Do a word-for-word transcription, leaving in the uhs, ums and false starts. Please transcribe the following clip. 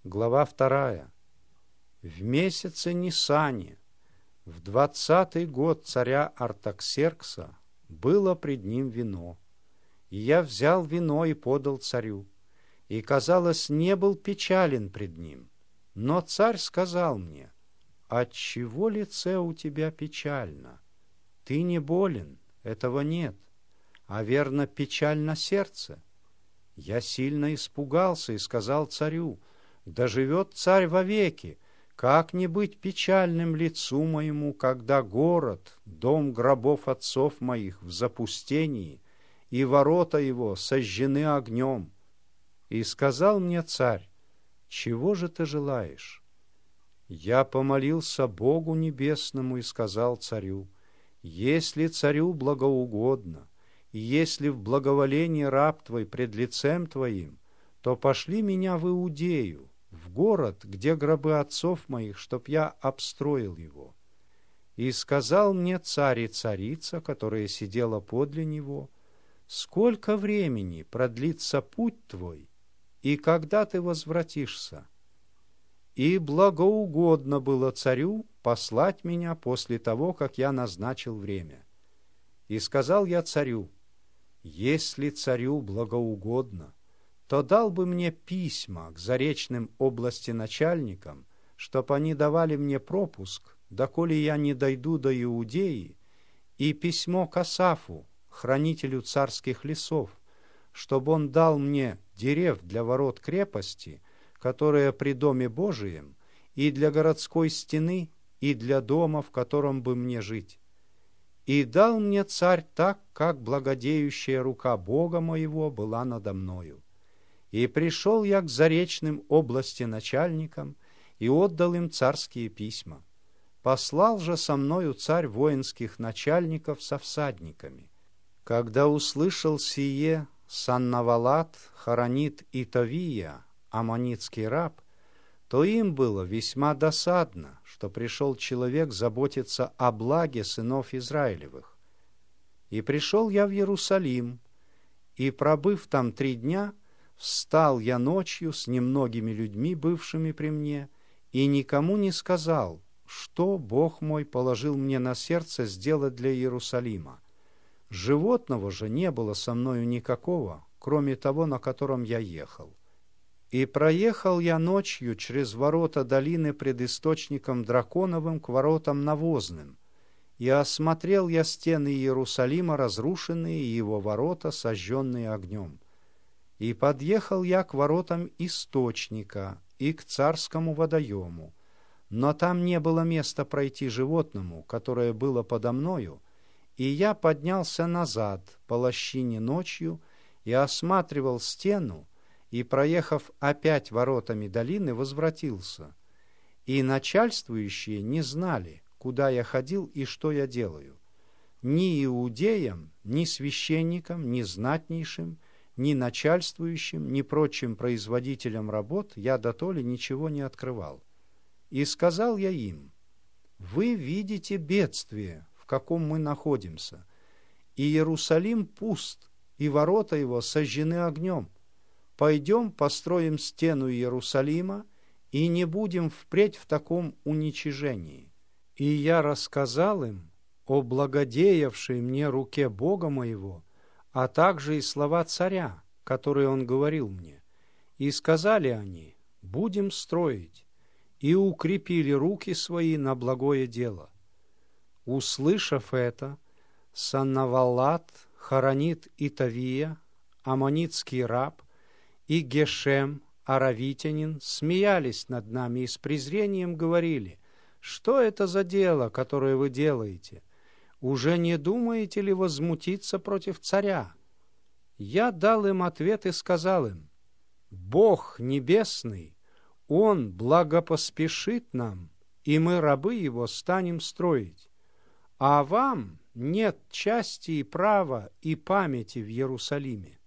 Глава вторая. В месяце Нисане, в двадцатый год царя Артаксеркса, было пред ним вино. И я взял вино и подал царю, и, казалось, не был печален пред ним. Но царь сказал мне: «Отчего лице у тебя печально? Ты не болен, этого нет, а верно печально сердце». Я сильно испугался и сказал царю: «Да живет царь вовеки, как не быть печальным лицу моему, когда город, дом гробов отцов моих, в запустении, и ворота его сожжены огнем». И сказал мне царь: «Чего же ты желаешь?» Я помолился Богу Небесному и сказал царю: «Если царю благоугодно, и если в благоволении раб твой пред лицем твоим, то пошли меня в Иудею, в город, где гробы отцов моих, чтоб я обстроил его». И сказал мне царь и царица, которая сидела подле него: «Сколько времени продлится путь твой, и когда ты возвратишься?» И благоугодно было царю послать меня после того, как я назначил время. И сказал я царю: «Если царю благоугодно, то дал бы мне письма к заречным области начальникам, чтоб они давали мне пропуск, доколе я не дойду до Иудеи, и письмо к Асафу, хранителю царских лесов, чтобы он дал мне дерев для ворот крепости, которая при доме Божием, и для городской стены, и для дома, в котором бы мне жить. И дал мне царь так, как благодеющая рука Бога моего была надо мною. И пришел я к заречным области начальникам и отдал им царские письма. Послал же со мною царь воинских начальников со всадниками. Когда услышал сие Саннавалат, Хоронит и Товия, аммонитский раб, то им было весьма досадно, что пришел человек заботиться о благе сынов Израилевых. И пришел я в Иерусалим, и, пробыв там три дня, встал я ночью с немногими людьми, бывшими при мне, и никому не сказал, что Бог мой положил мне на сердце сделать для Иерусалима. Животного же не было со мною никакого, кроме того, на котором я ехал. И проехал я ночью через ворота долины пред источником Драконовым к воротам Навозным, и осмотрел я стены Иерусалима, разрушенные, и его ворота, сожженные огнем. И подъехал я к воротам источника и к царскому водоему, но там не было места пройти животному, которое было подо мною, и я поднялся назад по лощине ночью и осматривал стену, и, проехав опять воротами долины, возвратился. И начальствующие не знали, куда я ходил и что я делаю. Ни иудеям, ни священникам, ни знатнейшим, ни начальствующим, ни прочим производителям работ я дотоле ничего не открывал. И сказал я им: «Вы видите бедствие, в каком мы находимся, и Иерусалим пуст, и ворота его сожжены огнем. Пойдем построим стену Иерусалима, и не будем впредь в таком уничижении». И я рассказал им о благодеявшей мне руке Бога моего, а также и слова царя, которые он говорил мне. И сказали они: «Будем строить», и укрепили руки свои на благое дело. Услышав это, Саннавалат, Хоронит и Товия, аммонитский раб, и Гешем, аравитянин, смеялись над нами и с презрением говорили: «Что это за дело, которое вы делаете? Уже не думаете ли возмутиться против царя?» Я дал им ответ и сказал им: «Бог небесный, Он благопоспешит нам, и мы, рабы Его, станем строить. А вам нет части и права и памяти в Иерусалиме».